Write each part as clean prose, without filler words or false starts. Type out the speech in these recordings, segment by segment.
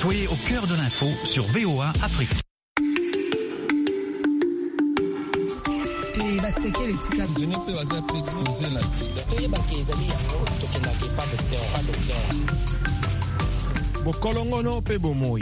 Soyez au cœur de l'info sur VOA Afrique. Bokolongono pe bomoi.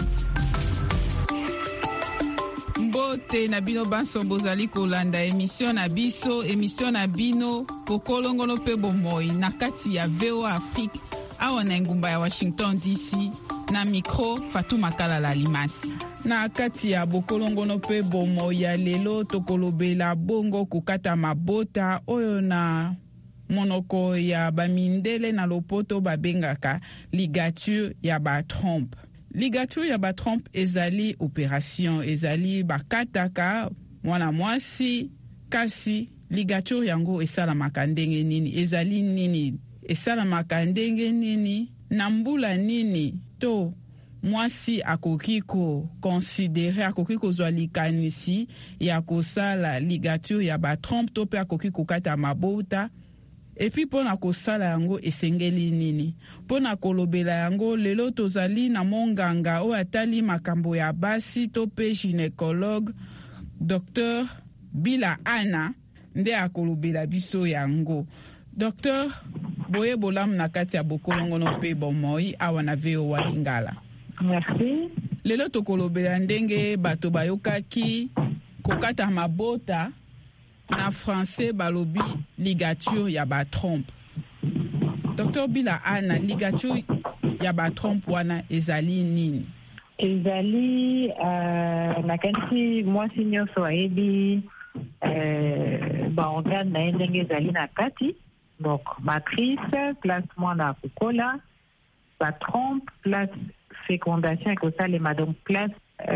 Mbote na bino banso bozali kolanda émission na bino bokolongono pe bomoi na kati ya VOA Afrique awa na ngumba ya Washington DC na micro Fatuma Kalala Limasi. Na kati ya bokolongono pe bomoi ya lelo tokolobela bongo kukata mabota oyo na monoko ya bamindele na lopoto babengaka ligature ya batrompe. Ligature ya batrompe ezali opération, ezali bakataka mwana mwasi kasi ligature yango esalamaka ndenge nini, ezali nini, esalamaka ndenge nini, na mbula nini to mwasi akoki ko considérer, akoki kozwa likanisi ya kosala ligature ya batrompe to pe akoki kokata mabota. Epi pona kosala yango esengeli nini. Pona kolobela yango lelo tozali na monganga o atali makambo ya basi to pe gynécologue Dr. Bila Ana nde akolobela biso yango. Dr. Boye bolam na kati ya bokolongono pe bomoi awa na VOA Lingala. Merci. Lelo tokolobela ndenge bato bayokaki kokata mabota na français balobi ligature ya batrompe. Dr. Bila Ana, ligature ya batrompe wana ezali nini? Ezali na kanisi mwasi nyonso ayebi baorgane na ye ndenge ezali na kati. Donc matrice, place mwana kokola, batrompe, place fécondation ekosalema, donc place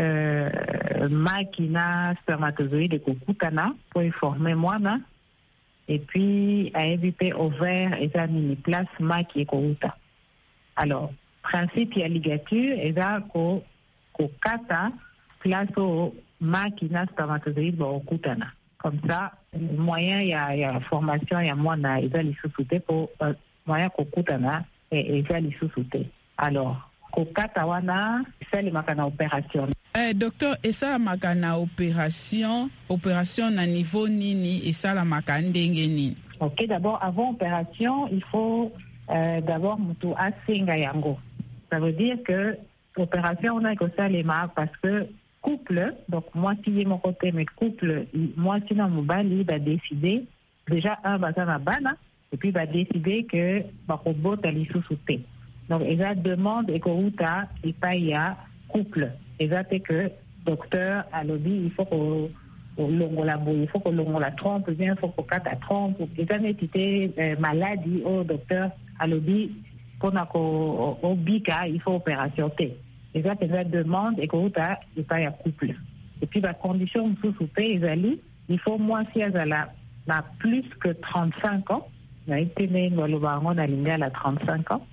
makina spermatozoïde kokutana pour former mwana, et puis ayebi ovaire eza nini place maki ekouta. Alors principe ya ligature eza ko kata place o makina spermatozoïde bakutana. Comme ça moyen ya formation ya mwana eza lisusu te po moyen kokutana eza lisusu te. Alors kokata wana esalemaka na opération. Docteur, esalamaka na opération na niveau nini, esalamaka ndenge nini? Ok, d'abord avant opération, il faut d'abord mutu asenga yango. Ça veut dire que opération on a ekosalema parce que couple, donc moi si mon côté mais couple, moi si na mobali va décider déjà un bazana bana et puis va décider que bakobota lisusu te. Donc, ils demandent et qu'auta et pas y a couple. Ils que docteur a lobby, il faut qu'on la boue, il faut qu'on la trompe, il faut qu'on cate la trompe. Ils ont été maladie au docteur a lobby qu'on a au bika, il faut opération T. Ils demandent et qu'auta et pas y a couple. Et puis la condition sous-soupé, il faut moi si elle a plus que 35 ans. Il a été né dans le baron à l'India à 35 ans.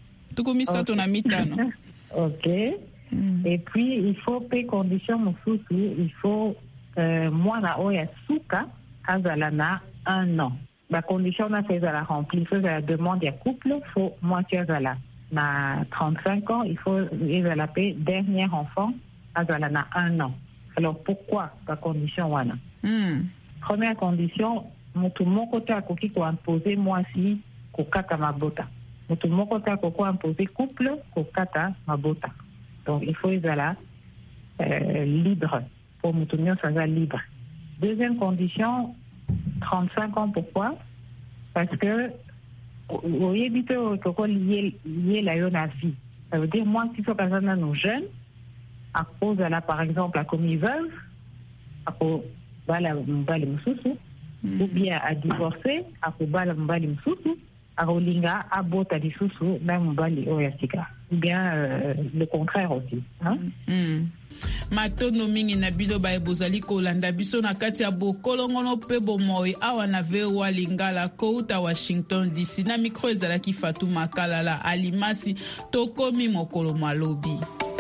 Ok. Et puis, il faut payer condition mususu, il faut mwana oya suka azalana 1 an. La condition na fait la remplir, faut la demande ya couple, faut moitié azala na 35 ans, il faut la payer dernier enfant azalana 1 an. Alors pourquoi la condition wana? Première condition, mutu moko te akoki ko imposer mwasi kokata mabota. Mutu moko te akoki imposer couple kokata mabota. Donc il faut ezala libre pour mutu nyonso aza libre. Deuxième condition, 35 ans, pourquoi? Parce que oyebi te okoko lié la yo na vie. Ça veut dire moi si so kazana nos jeunes à cause de la par exemple a commis veuve à cause bala mbali mususu ou bien à divorcer à cause bala mbali mususu à rolinga à bota lisusu na mbali oyasika ou bien le contraire aussi hein. Matono mingi na bilo ba ebozali kolanda biso na kati ya bokolongono pe bomoi awa na VOA Lingala kouta Washington DC na micro ezalaki Fatuma Kalala Alimasi tokomi mokolo malobi.